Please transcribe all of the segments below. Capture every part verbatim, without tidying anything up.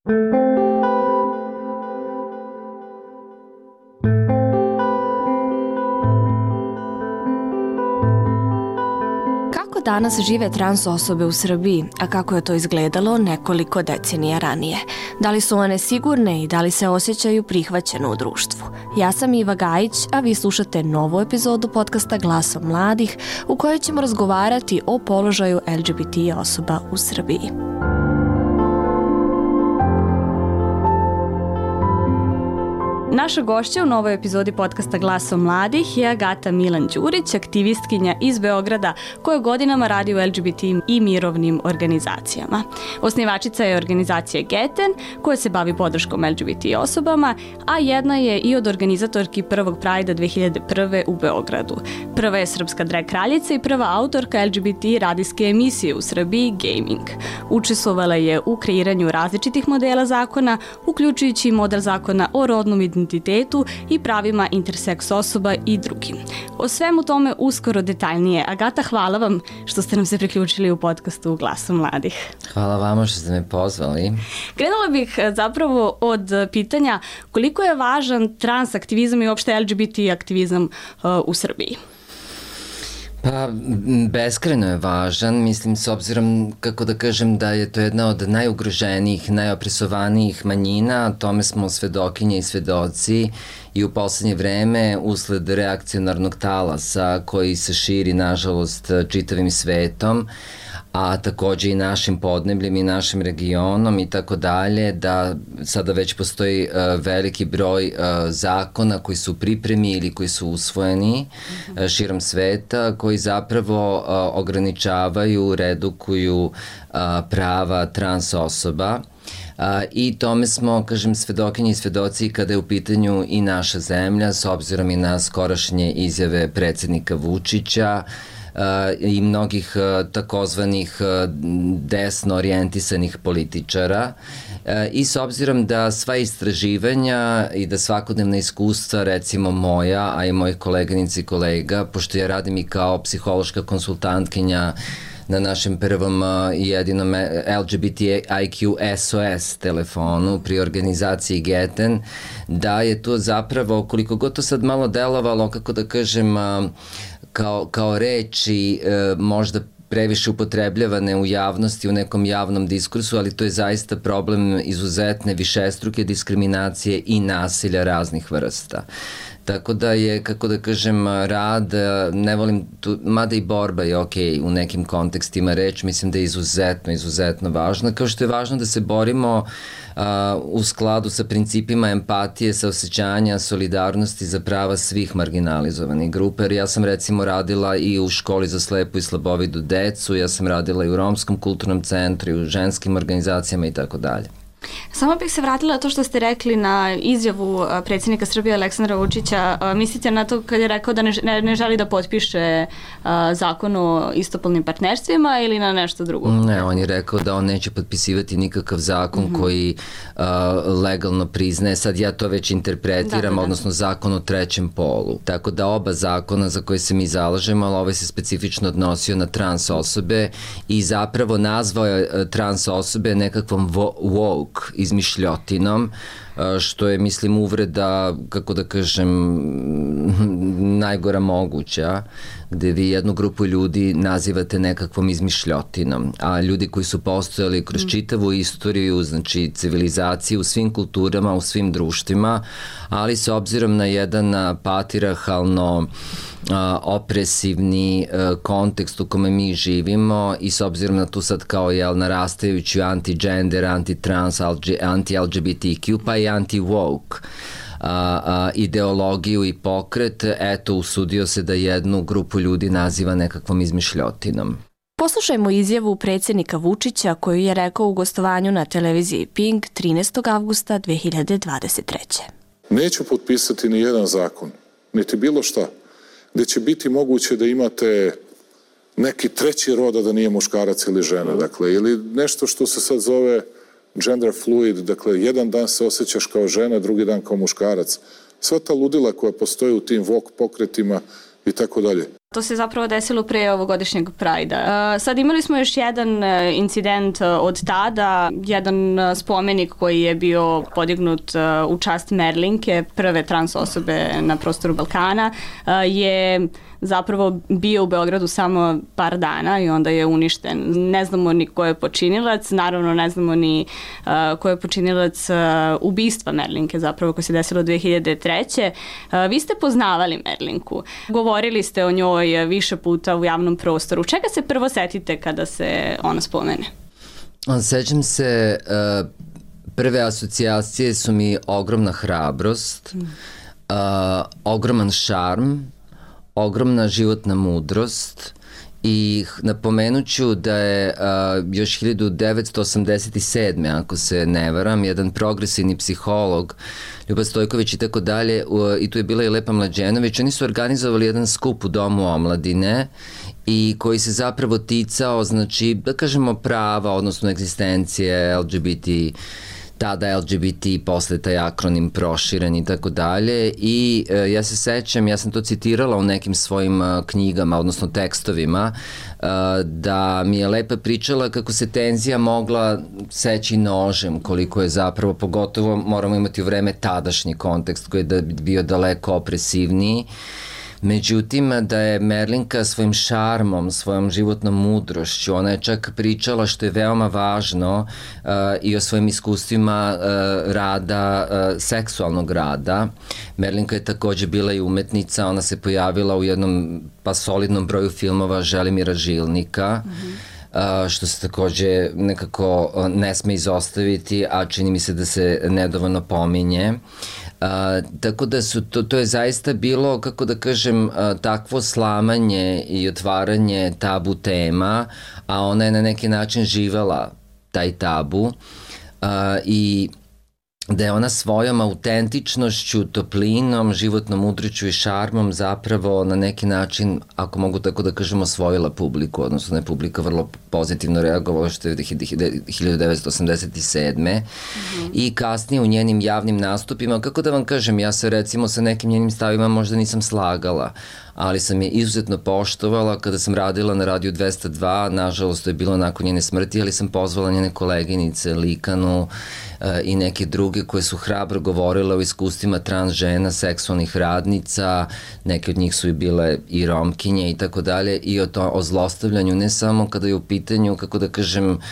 Danas žive trans osobe u Srbiji, a kako je to izgledalo nekoliko decenija ranije. Da li su one sigurne i da li se osjećaju prihvaćeno u društvu? Ja sam Iva Gajić, a vi slušate novu epizodu podcasta Glasom mladih u kojoj ćemo razgovarati o položaju L G B T osoba u Srbiji. Naša gošća u novoj epizodi podcasta Glasom mladih je Agata Milan Đurić, aktivistkinja iz Beograda koja godinama radi u L G B T i mirovnim organizacijama. Osnivačica je organizacije Geten koja se bavi podrškom L G B T osobama, a jedna je i od organizatorki prvog Prajda dve hiljade prve u Beogradu. Prva je srpska drag kraljica i prva autorka L G B T radijske emisije u Srbiji Gaming. Učestvovala je u kreiranju različitih modela zakona, uključujući model zakona o rodnom identitetu identitetu i pravima interseks osoba i drugim. O svemu tome uskoro detaljnije. Agata, hvala vam što ste nam se priključili u podcastu Glasu mladih. Hvala vama što ste me pozvali. Krenula bih zapravo od pitanja koliko je važan trans aktivizam i uopšte L G B T aktivizam uh, u Srbiji? Pa, beskrajno je važan, mislim, s obzirom, kako da kažem, da je to jedna od najugroženijih, najopresovanijih manjina, tome smo svedokinje i svedoci i u poslednje vreme, usled reakcionarnog talasa koji se širi, nažalost, čitavim svetom, a takođe i našim podnebljem i našim regionom i tako dalje, da sada već postoji uh, veliki broj uh, zakona koji su u pripremi ili koji su usvojeni uh, širom sveta, koji zapravo uh, ograničavaju, redukuju uh, prava trans osoba. Uh, I tome smo, kažem, svedokinji i svedoci kada je u pitanju i naša zemlja, s obzirom i na skorašnje izjave predsednika Vučića, Uh, i mnogih uh, takozvanih uh, desno orijentisanih političara uh, i s obzirom da sva istraživanja i da svakodnevna iskustva, recimo moja, a i mojih koleganica i kolega, pošto ja radim i kao psihološka konsultantkinja na našem prvom i jedinom L G B T I Q S O S telefonu pri organizaciji Geten, da je to zapravo, koliko god to sad malo delovalo, kako da kažem, kao, kao reči možda previše upotrebljavane u javnosti, u nekom javnom diskursu, ali to je zaista problem izuzetne višestruke diskriminacije i nasilja raznih vrsta. Tako da je, kako da kažem, rad, ne volim, tu, mada i borba je ok u nekim kontekstima reč, mislim da je izuzetno, izuzetno važno, kao što je važno da se borimo uh, u skladu sa principima empatije, saosećanja, solidarnosti za prava svih marginalizovanih grupa, jer ja sam recimo radila i u školi za slepu i slabovidu decu, ja sam radila i u Romskom kulturnom centru, i u ženskim organizacijama i tako dalje. Samo bih se vratila na to što ste rekli na izjavu predsjednika Srbije Aleksandra Vučića. Mislite na to kad je rekao da ne, ne, ne želi da potpiše zakon o istopolnim partnerstvima ili na nešto drugo? Ne, on je rekao da on neće potpisivati nikakav zakon mm-hmm. koji uh, legalno priznaje. Sad ja to već interpretiram, da, da, da. odnosno zakon o trećem polu. Tako da oba zakona za koje se mi zalažemo, ali ovaj se specifično odnosio na trans osobe i zapravo nazvao je trans osobe nekakvom woke izmišljotinom, što je, mislim, uvreda, kako da kažem, najgora moguća, gde vi jednu grupu ljudi nazivate nekakvom izmišljotinom, a ljudi koji su postojali kroz čitavu istoriju, znači civilizaciju u svim kulturama, u svim društvima, ali s obzirom na jedan patrijarhalno a, opresivni a, kontekst u kome mi živimo i s obzirom na tu sad kao jel narastajuću anti-gender, anti-trans, anti-L G B T Q, pa i anti-woke a, a, ideologiju i pokret, eto, usudio se da jednu grupu ljudi naziva nekakvom izmišljotinom. Poslušajmo izjavu predsjednika Vučića koju je rekao u gostovanju na televiziji Pink trinaestog avgusta dve hiljade dvadeset treće. Neću potpisati ni jedan zakon, niti bilo šta, gde će biti moguće da imate neki treći roda da nije muškarac ili žena, dakle, ili nešto što se sad zove gender fluid, dakle, jedan dan se osjećaš kao žena, drugi dan kao muškarac. Sva ta ludila koja postoje u tim woke pokretima i tako dalje. To se zapravo desilo pre ovogodišnjeg Prajda. Sad imali smo još jedan incident od tada, jedan spomenik koji je bio podignut u čast Merlinke, prve trans osobe na prostoru Balkana, je zapravo bio u Beogradu samo par dana i onda je uništen. Ne znamo ni ko je počinilac, naravno ne znamo ni uh, ko je počinilac uh, ubistva Merlinke zapravo koje se desilo dve hiljade treće. Uh, vi ste poznavali Merlinku, govorili ste o njoj više puta u javnom prostoru. Čega se prvo setite kada se ona spomene? Sećam se, uh, prve asocijacije su mi ogromna hrabrost, mm. uh, ogroman šarm, ogromna životna mudrost i napomenuću da je a, još hiljadu devetsto osamdeset sedme ako se ne varam, jedan progresivni psiholog, Ljuba Stojković i tako dalje, i tu je bila i Lepa Mlađenović, oni su organizovali jedan skup u Domu omladine i koji se zapravo ticao, znači, da kažemo prava, odnosno egzistencije L G B T, tada L G B T, posle taj akronim proširen i tako dalje i e, ja se sećam, ja sam to citirala u nekim svojim a, knjigama, odnosno tekstovima, a, da mi je Lepa pričala kako se tenzija mogla seći nožem, koliko je zapravo, pogotovo moramo imati u vreme tadašnji kontekst koji je da, bio daleko opresivniji. Međutim, da je Merlinka svojim šarmom, svojom životnom mudrošću, ona je čak pričala što je veoma važno uh, i o svojim iskustvima uh, rada, uh, seksualnog rada. Merlinka je takođe bila i umetnica, ona se pojavila u jednom pa solidnom broju filmova Želimira Žilnika, mm-hmm. Uh, što se takođe nekako uh, ne sme izostaviti, a čini mi se da se nedovoljno pominje. Uh, tako da su, to, to je zaista bilo, kako da kažem, uh, takvo slamanje i otvaranje tabu tema, a ona je na neki način živela taj tabu uh, i da je ona svojom autentičnošću, toplinom, životnom mudrošću i šarmom zapravo na neki način, ako mogu tako da kažem, osvojila publiku, odnosno da je publika vrlo pozitivno reagovala što je hiljadu devetsto osamdeset sedme Mm-hmm. i kasnije u njenim javnim nastupima, kako da vam kažem, ja se recimo sa nekim njenim stavima možda nisam slagala, ali sam je izuzetno poštovala kada sam radila na Radiju dvesta dva, nažalost to je bilo nakon njene smrti, ali sam pozvala njene koleginice, Likanu uh, i neke druge koje su hrabro govorile o iskustvima trans žena, seksualnih radnica, neke od njih su i bile i romkinje i tako dalje, i o, to, o zlostavljanju, ne samo kada je u pitanju, kako da kažem, uh,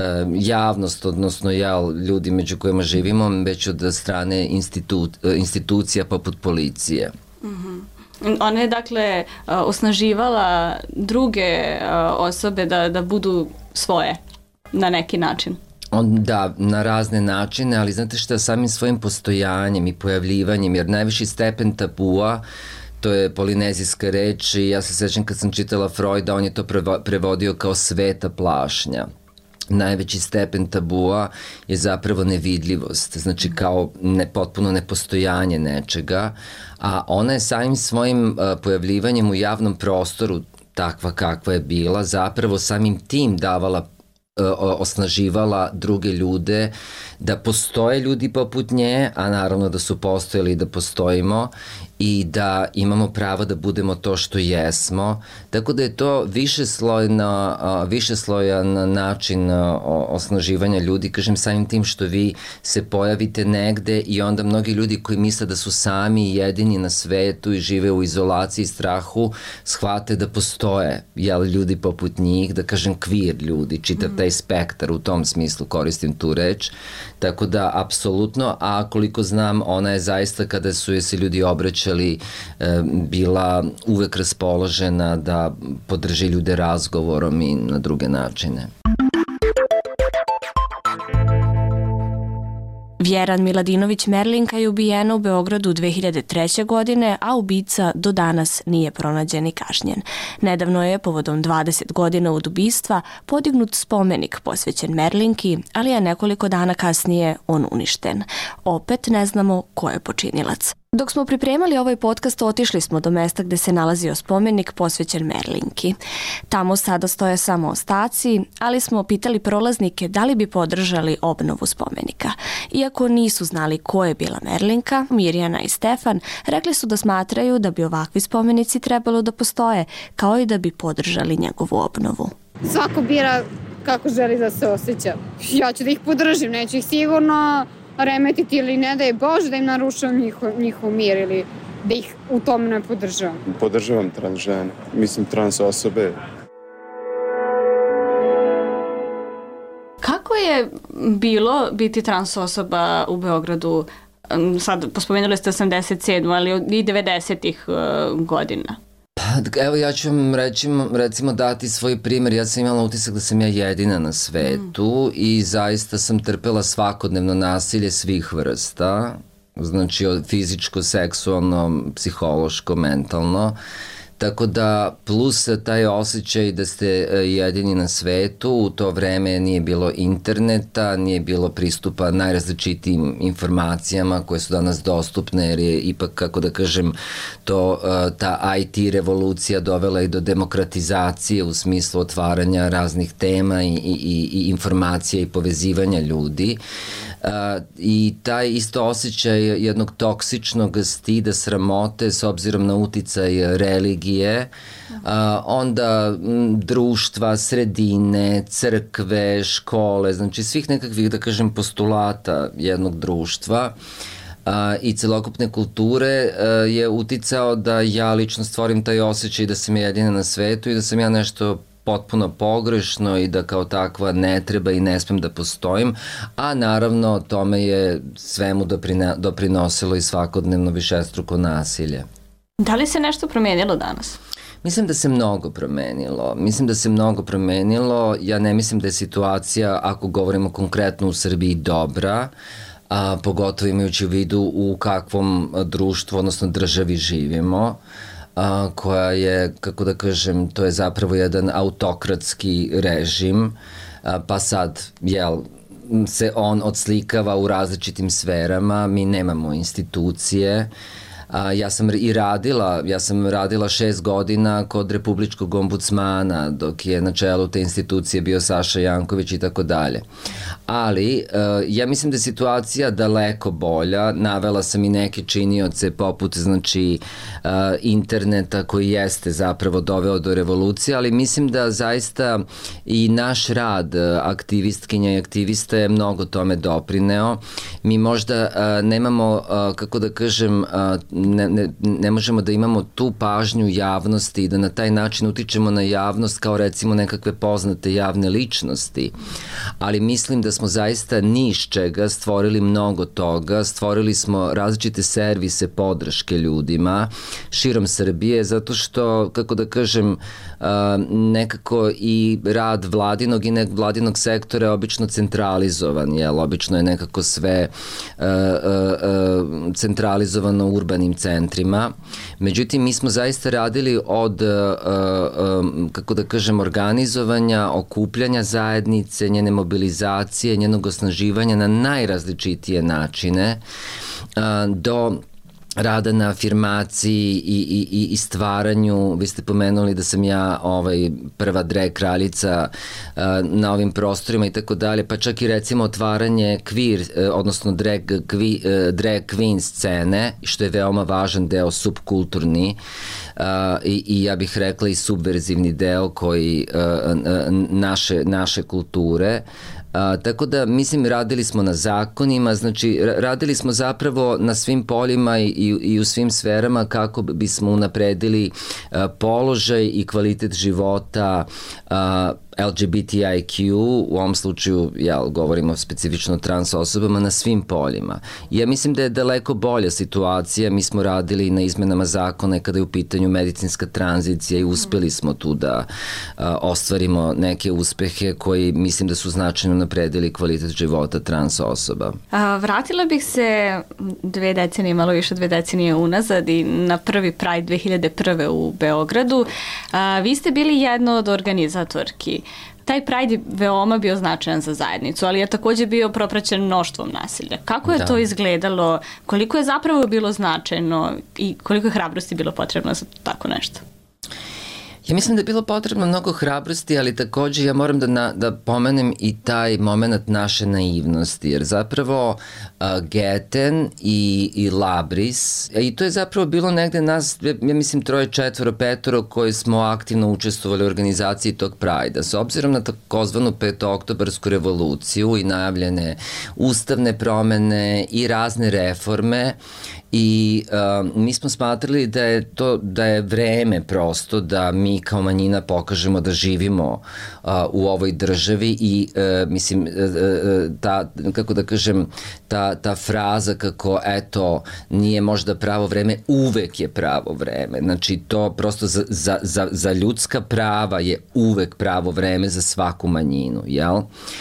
javnost, odnosno ja, ljudi među kojima živimo, već od strane institu, uh, institucija poput policije. Mhm. Ona je, dakle, osnaživala druge osobe da, da budu svoje na neki način. On, da, na razne načine, ali znate šta, samim svojim postojanjem i pojavljivanjem, jer najviši stepen tabua, to je polinezijska reč i ja se sećam kad sam čitala Freuda, on je to prevodio kao sveta plašnja. Najveći stepen tabua je zapravo nevidljivost, znači kao ne, potpuno nepostojanje nečega, a ona je samim svojim uh, pojavljivanjem u javnom prostoru, takva kakva je bila, zapravo samim tim davala, uh, osnaživala druge ljude, da postoje ljudi poput nje, a naravno da su postojali i da postojimo, i da imamo pravo da budemo to što jesmo. Tako da je to višeslojno, višeslojan način osnaživanja ljudi, kažem, samim tim što vi se pojavite negde i onda mnogi ljudi koji misle da su sami i jedini na svetu i žive u izolaciji i strahu, shvate da postoje, jel, ljudi poput njih, da kažem queer ljudi, čitav taj spektar, u tom smislu koristim tu reč. Tako da, apsolutno, a koliko znam, ona je zaista, kada su je se ljudi obraćali, bila uvek raspoložena da podrži ljude razgovorom i na druge načine. Vjeran Miladinović Merlinka je ubijena u Beogradu dve hiljade treće. godine, a ubica do danas nije pronađen i kažnjen. Nedavno je, povodom dvadeset godina od ubistva, podignut spomenik posvećen Merlinki, ali je nekoliko dana kasnije on uništen. Opet ne znamo ko je počinilac. Dok smo pripremali ovaj podcast, otišli smo do mesta gde se nalazio spomenik posvećen Merlinki. Tamo sada stoje samo ostaci, ali smo pitali prolaznike da li bi podržali obnovu spomenika. Iako nisu znali ko je bila Merlinka, Mirjana i Stefan rekli su da smatraju da bi ovakvi spomenici trebalo da postoje, kao i da bi podržali njegovu obnovu. Svako bira kako želi da se osjeća. Ja ću da ih podržim, neću ih sigurno remetiti ili ne da je Bože da im narušavam njihov, njihov mir ili da ih u tom ne podržavam. Podržavam trans žene, mislim trans osobe. Kako je bilo biti trans osoba u Beogradu? Sad, pospomenuli ste osamdeset sedmu, ali i devedesetih godina. Pa, evo ja ću vam recimo, recimo dati svoj primjer. Ja sam imala utisak da sam ja jedina na svetu mm. i zaista sam trpela svakodnevno nasilje svih vrsta, znači od fizičko, seksualno, psihološko, mentalno. Tako da, plus taj osjećaj da ste jedini na svetu, u to vreme nije bilo interneta, nije bilo pristupa najrazličitijim informacijama koje su danas dostupne, jer je ipak, kako da kažem, to, ta I T revolucija dovela i do demokratizacije u smislu otvaranja raznih tema i, i, i informacija i povezivanja ljudi. Uh, i taj isto osjećaj jednog toksičnog stida, sramote s obzirom na uticaj religije, uh, onda m, društva, sredine, crkve, škole, znači svih nekakvih, da kažem, postulata jednog društva uh, i celokupne kulture uh, je uticao da ja lično stvorim taj osjećaj da sam jedina na svetu i da sam ja nešto potpuno pogrešno i da kao takva ne treba i ne smem da postojim, a naravno tome je svemu doprina, doprinosilo i svakodnevno višestruko nasilje. Da li se nešto promenilo danas? Mislim da se mnogo promenilo. Mislim da se mnogo promenilo. Ja ne mislim da je situacija, ako govorimo konkretno u Srbiji, dobra, a, pogotovo imajući u vidu u kakvom društvu, odnosno državi živimo, a, koja je, kako da kažem, to je zapravo jedan autokratski režim, a, pa sad, jel, se on odslikava u različitim sferama, mi nemamo institucije. A, ja sam i radila, ja sam radila šest godina kod Republičkog ombudsmana, dok je na čelu te institucije bio Saša Janković i tako dalje. Ali, uh, ja mislim da je situacija daleko bolja. Navela sam i neke činioce poput, znači, uh, interneta koji jeste zapravo doveo do revolucije, ali mislim da zaista i naš rad aktivistkinja i aktivista je mnogo tome doprineo. Mi možda uh, nemamo, uh, kako da kažem, uh, ne, ne, ne možemo da imamo tu pažnju javnosti i da na taj način utičemo na javnost kao recimo nekakve poznate javne ličnosti, ali mislim da smo zaista ni iz čega stvorili mnogo toga, stvorili smo različite servise podrške ljudima širom Srbije, zato što, kako da kažem, nekako i rad vladinog i nek vladinog sektora je obično centralizovan, jel, obično je nekako sve centralizovano u urbanim centrima. Međutim, mi smo zaista radili od, kako da kažem, organizovanja, okupljanja zajednice, njene mobilizacije, njenog osnaživanja na najrazličitije načine, do rada na afirmaciji i, i, i stvaranju. Vi ste pomenuli da sam ja ovaj, prva drag kraljica uh, na ovim prostorima i tako dalje, pa čak i recimo otvaranje queer, uh, odnosno drag, kvi, uh, drag queen scene, što je veoma važan deo, subkulturni, uh, i, i ja bih rekla i subverzivni deo koji uh, uh, naše, naše kulture. A, tako da, mislim, radili smo na zakonima, znači radili smo zapravo na svim poljima i, i, i u svim sferama kako bismo unapredili a, položaj i kvalitet života a, L G B T I Q, u ovom slučaju, ja govorimo specifično trans osobama, na svim poljima. Ja mislim da je daleko bolja situacija. Mi smo radili na izmenama zakona kada je u pitanju medicinska tranzicija i uspeli smo tu da a, ostvarimo neke uspehe koji mislim da su značajno napredili kvalitet života trans osoba. A, vratila bih se dve decenije, malo više dve decenije unazad i na prvi Pride dve hiljade prve u Beogradu. A, vi ste bili jedna od organizatorki. Taj Pride je veoma bio značajan za zajednicu, ali je takođe bio propraćen mnoštvom nasilja. Kako je da. to izgledalo? Koliko je zapravo bilo značajno i koliko je hrabrosti bilo potrebno za tako nešto? Ja mislim da je bilo potrebno mnogo hrabrosti, ali takođe ja moram da, na, da pomenem i taj moment naše naivnosti, jer zapravo uh, Geten i, i Labris, i to je zapravo bilo negde nas, ja mislim troje, četvoro, petoro koji smo aktivno učestvovali u organizaciji tog Prajda. S obzirom na takozvanu petooktobarsku revoluciju i najavljene ustavne promene i razne reforme, i uh, mi smo smatrali da je to da je vreme prosto da mi kao manjina pokažemo da živimo uh, u ovoj državi i uh, mislim uh, ta kako da kažem ta ta fraza kako eto nije možda pravo vreme, uvek je pravo vreme. Znači to prosto za za za za ljudska prava je uvek pravo vreme za svaku manjinu, jel?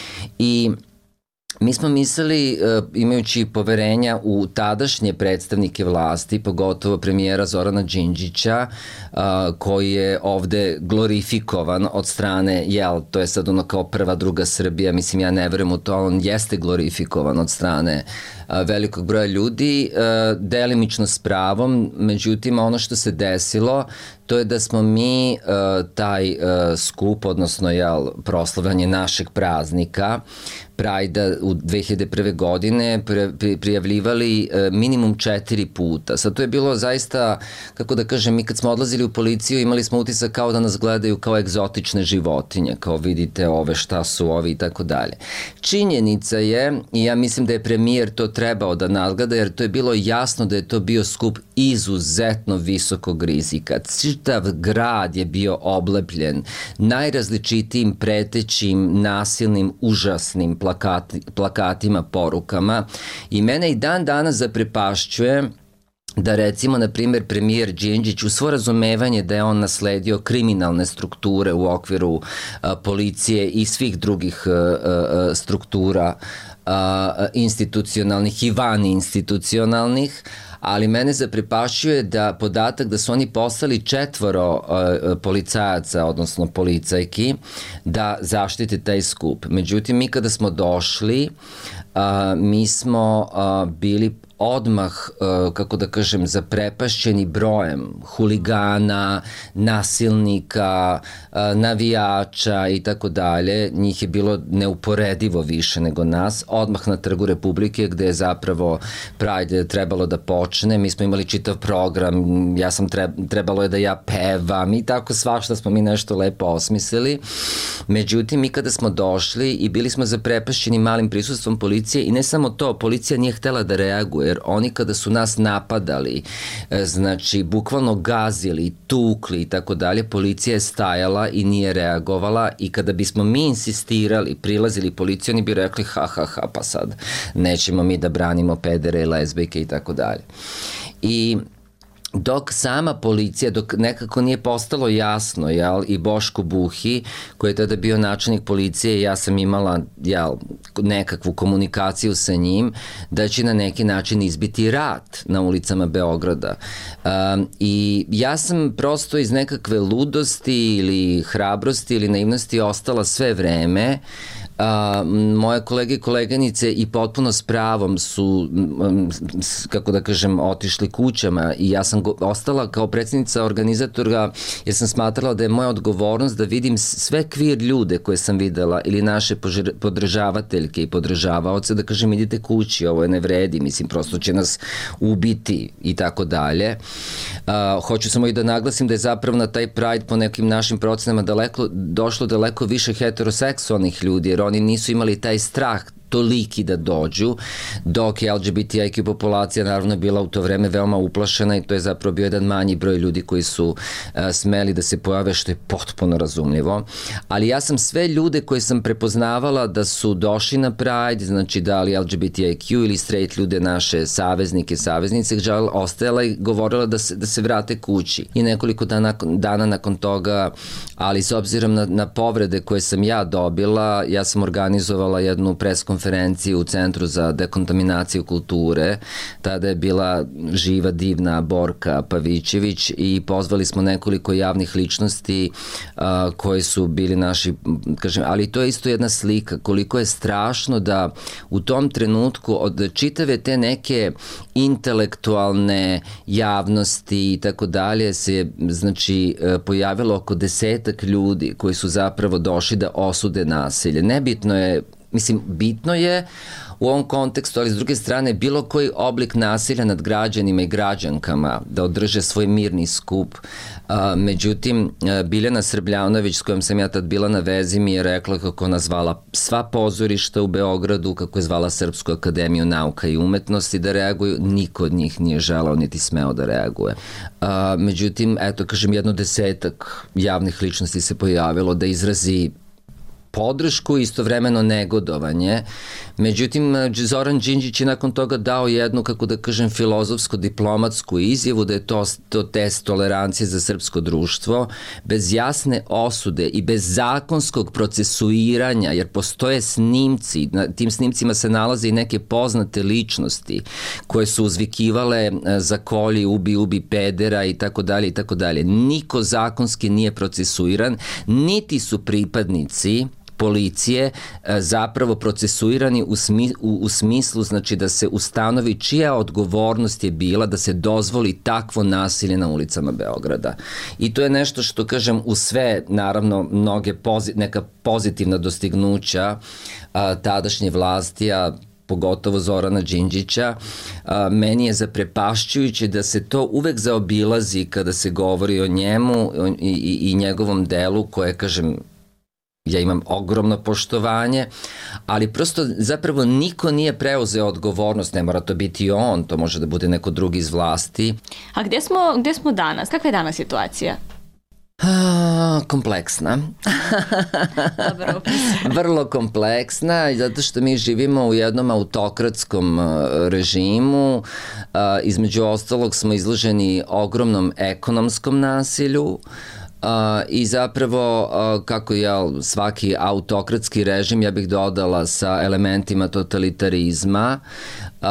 I mi smo mislili, imajući poverenja u tadašnje predstavnike vlasti, pogotovo premijera Zorana Đinđića, koji je ovde glorifikovan od strane, jel, to je sad ono kao prva, druga Srbija, mislim ja ne verujem u to, on jeste glorifikovan od strane velikog broja ljudi, delimično s pravom, međutim ono što se desilo, to je da smo mi taj skup, odnosno jel, proslavljanje našeg praznika, Prajda u dve hiljade prve. godine prijavljivali minimum četiri puta. Sad to je bilo zaista, kako da kažem, mi kad smo odlazili u policiju imali smo utisak kao da nas gledaju kao egzotične životinje, kao vidite ove šta su ovi i tako dalje. Činjenica je, i ja mislim da je premijer to trebao da nadgleda, jer to je bilo jasno da je to bio skup izuzetno visokog rizika. Čitav grad je bio oblepljen najrazličitijim pretećim, nasilnim, užasnim plakati, plakatima, porukama i mene i dan danas zaprepašćuje da recimo, na primjer, premijer Đinđić u svo razumevanje da je on nasledio kriminalne strukture u okviru a, policije i svih drugih a, a, struktura a, institucionalnih i van institucionalnih, ali mene zaprepašćuje da podatak da su oni poslali četvoro uh, policajaca, odnosno policajki, da zaštite taj skup. Međutim, mi kada smo došli, uh, mi smo uh, bili odmah, kako da kažem, zaprepašćeni brojem huligana, nasilnika, navijača i tako dalje. Njih je bilo neuporedivo više nego nas. Odmah na Trgu Republike gde je zapravo Pride trebalo da počne. Mi smo imali čitav program, ja sam trebalo je da ja pevam i tako svašta smo mi nešto lepo osmislili. Međutim, mi kada smo došli i bili smo zaprepašćeni malim prisustvom policije i ne samo to, policija nije htela da reaguje, jer oni kada su nas napadali, znači bukvalno gazili, tukli i tako dalje, policija je stajala i nije reagovala i kada bismo mi insistirali, prilazili policiju, oni bi rekli ha ha ha pa sad nećemo mi da branimo pedere i lezbijke i tako dalje. I dok sama policija, dok nekako nije postalo jasno, jel, i Boško Buhi, koji je tada bio načelnik policije, ja sam imala, jel, nekakvu komunikaciju sa njim, da će na neki način izbiti rat na ulicama Beograda. Um, I ja sam prosto iz nekakve ludosti ili hrabrosti ili naivnosti ostala sve vreme. Uh, moje kolege i koleganice i potpuno s pravom su, um, kako da kažem, otišli kućama i ja sam go, ostala kao predsjednica organizatora jer sam smatrala da je moja odgovornost da vidim sve kvir ljude koje sam videla ili naše podržavateljke i podržavaoce da kažem idite kući, ovo je ne vredi, mislim prosto će nas ubiti i tako dalje. Uh, hoću samo i da naglasim da je zapravo na taj Pride po nekim našim procenama daleko, došlo daleko više heteroseksualnih ljudi jer oni nisu imali taj strah toliki da dođu, dok je L G B T I Q populacija naravno bila u to vreme veoma uplašena i to je zapravo bio jedan manji broj ljudi koji su uh, smeli da se pojave, što je potpuno razumljivo. Ali ja sam sve ljude koje sam prepoznavala da su došli na Pride, znači da li L G B T I Q ili straight ljude, naše saveznike, saveznice, ostajala i govorila da se, da se vrate kući. I nekoliko dana, dana nakon toga, ali s obzirom na, na povrede koje sam ja dobila, ja sam organizovala jednu preskonferenciju konferenciji u Centru za dekontaminaciju kulture. Tada je bila živa, divna Borka Pavićević i pozvali smo nekoliko javnih ličnosti a, koji su bili naši, kažem, ali to je isto jedna slika koliko je strašno da u tom trenutku od čitave te neke intelektualne javnosti i tako dalje se znači pojavilo oko desetak ljudi koji su zapravo došli da osude nasilje. Nebitno je, mislim, bitno je u ovom kontekstu, ali s druge strane bilo koji oblik nasilja nad građanima i građankama da održe svoj mirni skup. A, međutim, Biljana Srbljanović s kojom sam ja tad bila na vezi mi je rekla kako ona zvala sva pozorišta u Beogradu, kako je zvala Srpsku akademiju nauka i umetnosti da reaguju, niko od njih nije želao niti smeo da reaguje. A, međutim, eto, kažem, jedno desetak javnih ličnosti se pojavilo da izrazi podršku i istovremeno negodovanje. Međutim, Zoran Đinđić je nakon toga dao jednu, kako da kažem, filozofsko-diplomatsku izjavu da je to, to test tolerancije za srpsko društvo, bez jasne osude i bez zakonskog procesuiranja, jer postoje snimci, na tim snimcima se nalaze i neke poznate ličnosti koje su uzvikivale za kolji, ubi, ubi pedera i tako dalje i tako dalje. Niko zakonski nije procesuiran, niti su pripadnici policije zapravo procesuirani u, smi, u, u smislu znači da se ustanovi čija odgovornost je bila da se dozvoli takvo nasilje na ulicama Beograda. I to je nešto što, kažem, u sve, naravno, mnoge pozi, neka pozitivna dostignuća a, tadašnje vlasti, a pogotovo Zorana Đinđića, a, meni je zaprepašćujuće da se to uvek zaobilazi kada se govori o njemu i, i, i njegovom delu koje, kažem, ja imam ogromno poštovanje, ali prosto zapravo niko nije preuzeo odgovornost, ne mora to biti on, to može da bude neko drugi iz vlasti. A gde smo, gde smo danas? Kakva je danas situacija? A, kompleksna. Dobro opisano. Vrlo kompleksna, zato što mi živimo u jednom autokratskom režimu. A, između ostalog smo izloženi ogromnom ekonomskom nasilju. Uh, i zapravo uh, kako je svaki autokratski režim, ja bih dodala sa elementima totalitarizma, uh,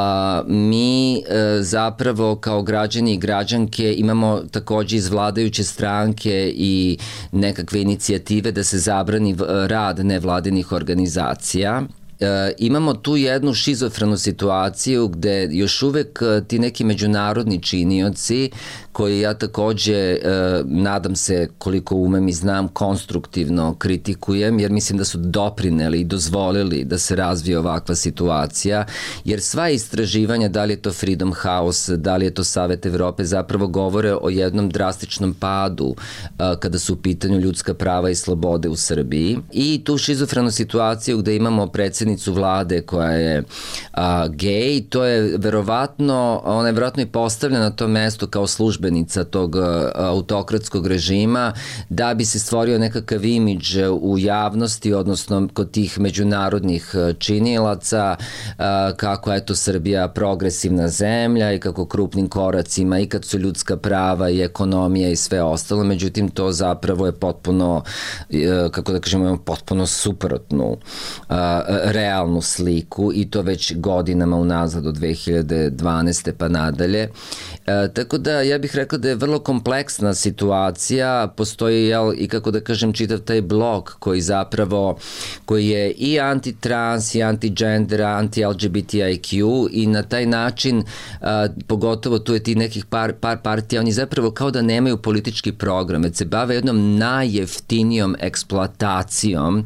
mi uh, zapravo kao građani i građanke imamo takođe iz vladajuće stranke i nekakve inicijative da se zabrani rad nevladinih organizacija. E, imamo tu jednu šizofrenu situaciju gde još uvek ti neki međunarodni činioci koji ja takođe e, nadam se koliko umem i znam konstruktivno kritikujem jer mislim da su doprineli i dozvolili da se razvije ovakva situacija jer sva istraživanja, da li je to Freedom House, da li je to Savet Evrope, zapravo govore o jednom drastičnom padu e, kada su u pitanju ljudska prava i slobode u Srbiji i tu šizofrenu situaciju gde imamo predsjednicu vlade koja je a, gej, to je verovatno, ona je verovatno i postavljena na to mesto kao službenica tog a, autokratskog režima da bi se stvorio nekakav imidž u javnosti, odnosno kod tih međunarodnih činilaca a, kako je to Srbija progresivna zemlja i kako krupnim koracima i kad su ljudska prava i ekonomija i sve ostalo, međutim to zapravo je potpuno, a, kako da kažemo, potpuno suprotnu a, realnu sliku i to već godinama unazad od dve hiljade dvanaeste pa nadalje. E, tako da ja bih rekao da je vrlo kompleksna situacija, postoji jel, i kako da kažem čitav taj blok koji zapravo, koji je i anti-trans, i anti-gender, anti-L G B T I Q i na taj način, a, pogotovo tu je ti nekih par, par partija, oni zapravo kao da nemaju politički program, već se bave jednom najjeftinijom eksploatacijom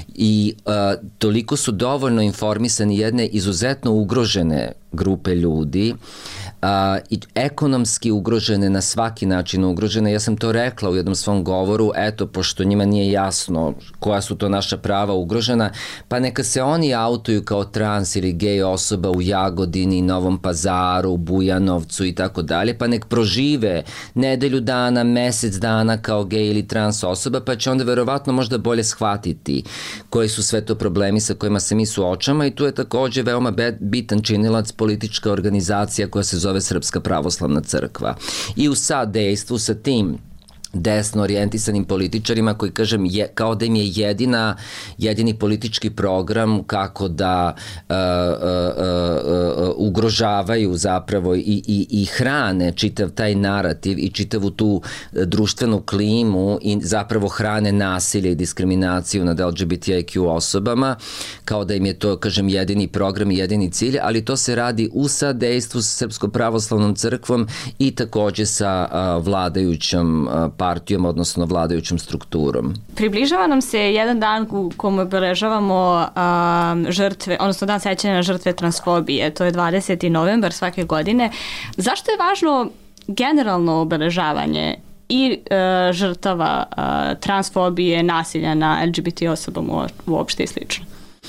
i a, toliko su dovoljno informisani jedne izuzetno ugrožene grupe ljudi a, i ekonomski ugrožene, na svaki način ugrožene. Ja sam to rekla u jednom svom govoru, eto, pošto njima nije jasno koja su to naša prava ugrožena, pa neka se oni autuju kao trans ili gej osoba u Jagodini, Novom Pazaru, Bujanovcu i tako dalje, pa nek prožive nedelju dana, mesec dana kao gej ili trans osoba, pa će onda verovatno možda bolje shvatiti koji su sve to problemi sa kojima se mi suočamo i tu je takođe veoma bitan činilac politička organizacija koja se zove Srpska pravoslavna crkva. I u sadejstvu sa tim desno orijentisanim političarima koji, kažem, je, kao da im je jedina, jedini politički program kako da uh, uh, uh, ugrožavaju zapravo i, i, i hrane čitav taj narativ i čitavu tu društvenu klimu i zapravo hrane nasilje i diskriminaciju nad L G B T I Q osobama, kao da im je to, kažem, jedini program i jedini cilj, ali to se radi u sadejstvu sa Srpskom pravoslavnom crkvom i takođe sa uh, vladajućom uh, partijom, odnosno vladajućom strukturom. Približava nam se jedan dan u kojem obeležavamo um, žrtve, odnosno dan sećanja na žrtve transfobije, to je dvadeseti novembar svake godine. Zašto je važno generalno obeležavanje i uh, žrtava uh, transfobije, nasilja na L G B T osobama uopšte i slično?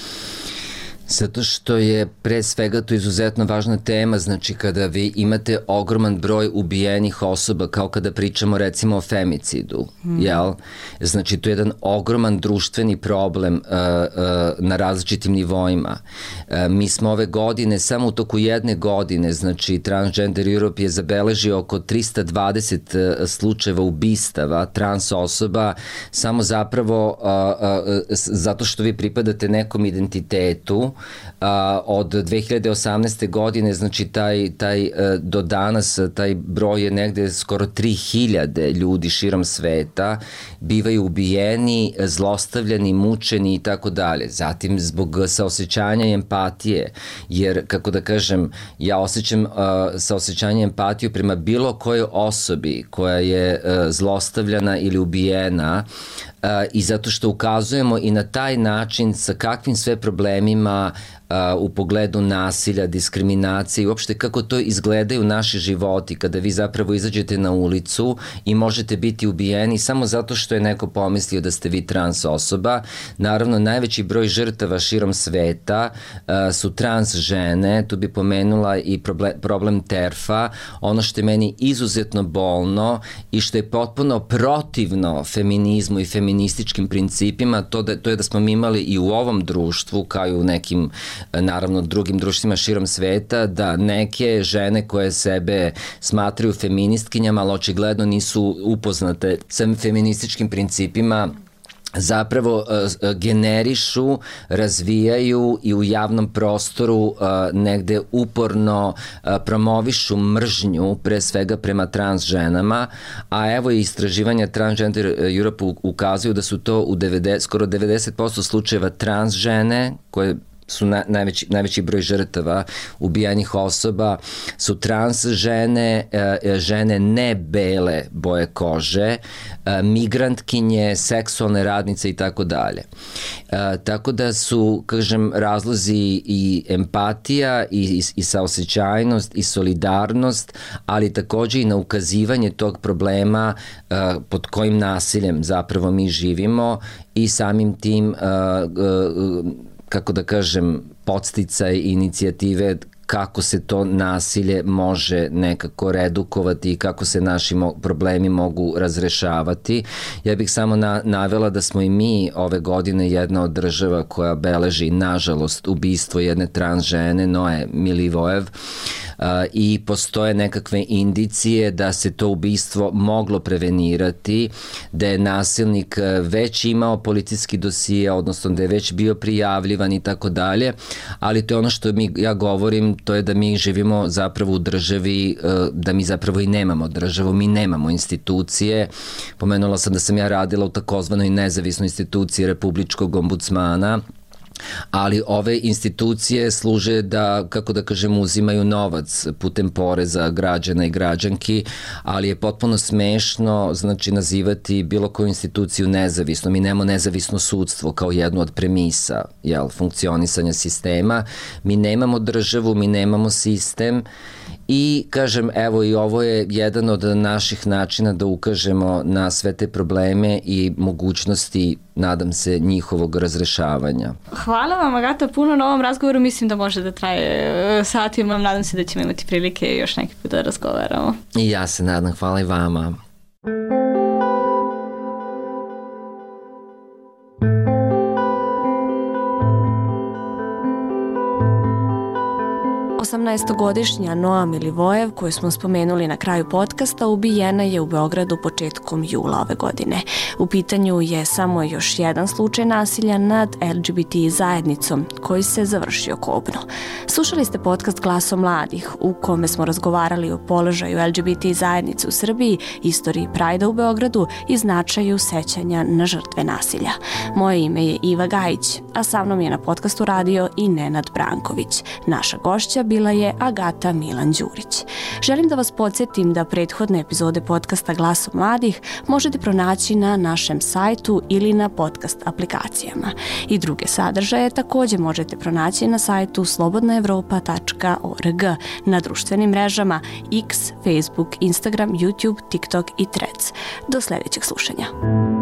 Zato što je pre svega to izuzetno važna tema, znači kada vi imate ogroman broj ubijenih osoba, kao kada pričamo recimo o femicidu, mm. jel? Znači to je jedan ogroman društveni problem uh, uh, na različitim nivoima. Uh, mi smo ove godine, samo u toku jedne godine, znači Transgender Europe je zabeležio oko trista dvadeset uh, slučajeva ubistava trans osoba, samo zapravo uh, uh, zato što vi pripadate nekom identitetu. Uh, od dve hiljade osamnaeste. godine, znači taj, taj uh, do danas taj broj je negde skoro tri hiljade ljudi širom sveta bivaju ubijeni, zlostavljani, mučeni i tako dalje. Zatim zbog saosećanja i empatije, jer kako da kažem, ja osjećam uh, saosećanje i empatiju prema bilo kojoj osobi koja je uh, zlostavljana ili ubijena, Uh, i zato što ukazujemo i na taj način sa kakvim sve problemima uh, u pogledu nasilja, diskriminacije i uopšte kako to izgledaju naši životi kada vi zapravo izađete na ulicu i možete biti ubijeni samo zato što je neko pomislio da ste vi trans osoba. Naravno, najveći broj žrtava širom sveta uh, su trans žene, tu bi pomenula i problem, problem terfa, ono što je meni izuzetno bolno i što je potpuno protivno feminizmu i feminizmu feminističkim principima, to, da, to je da smo mi imali i u ovom društvu, kao i u nekim, naravno, drugim društvima širom sveta, da neke žene koje sebe smatraju feministkinjama, ali očigledno nisu upoznate sa feminističkim principima, zapravo uh, generišu, razvijaju i u javnom prostoru uh, negde uporno uh, promovišu mržnju, pre svega prema trans ženama, a evo i istraživanja Transgender Europe ukazuju da su to u devedeset, skoro devedeset posto slučajeva trans žene koje su na, najveći, najveći broj žrtava ubijanih osoba su trans žene, e, žene ne bele boje kože, e, migrantkinje, seksualne radnice i tako dalje. Tako da su, kažem, razlozi i empatija i, i, i saosećajnost i solidarnost, ali takođe i na ukazivanje tog problema e, pod kojim nasiljem zapravo mi živimo i samim tim e, e, kako da kažem, podsticaj inicijative kako se to nasilje može nekako redukovati i kako se naši mo- problemi mogu razrešavati. Ja bih samo na- navela da smo i mi ove godine jedna od država koja beleži, nažalost, ubistvo jedne trans žene, Noe Milivojev, uh, i postoje nekakve indicije da se to ubistvo moglo prevenirati, da je nasilnik već imao policijski dosije, odnosno da je već bio prijavljivan i tako dalje, ali to je ono što mi, ja govorim, to je da mi živimo zapravo u državi, da mi zapravo i nemamo državu, mi nemamo institucije. Pomenula sam da sam ja radila u takozvanoj nezavisnoj instituciji Republičkog ombudsmana, ali ove institucije služe da, kako da kažem, uzimaju novac putem poreza građana i građanki, ali je potpuno smešno, znači, nazivati bilo koju instituciju nezavisno. Mi nemamo nezavisno sudstvo kao jednu od premisa, jel, funkcionisanja sistema. Mi nemamo državu, mi nemamo sistem i, kažem, evo i ovo je jedan od naših načina da ukažemo na sve te probleme i mogućnosti, nadam se, njihovog razrešavanja. Hvala vam, Agata, puno na ovom razgovoru. Mislim da može da traje satima. Nadam se da ćemo imati prilike još neki put da razgovaramo. I ja se nadam. Hvala i vama. osamnaesti sedamnaestogodišnja Noa Milivojev, koju smo spomenuli na kraju podcasta, ubijena je u Beogradu početkom jula ove godine. U pitanju je samo još jedan slučaj nasilja nad L G B T zajednicom koji se završio kobno. Slušali ste podcast Glasom mladih u kome smo razgovarali o položaju L G B T zajednice u Srbiji, istoriji Prajda u Beogradu i značaju sećanja na žrtve nasilja. Moje ime je Iva Gajić, a sa mnom je na podcastu radio i Nenad Branković. Naša gošća bila je Agata Milan Đurić. Želim da vas podsjetim da prethodne epizode podcasta Glasom mladih možete pronaći na našem sajtu ili na podcast aplikacijama. I druge sadržaje takođe možete pronaći na sajtu slobodna evropa tačka org, na društvenim mrežama X, Facebook, Instagram, YouTube, TikTok i Threads. Do sledećeg slušanja.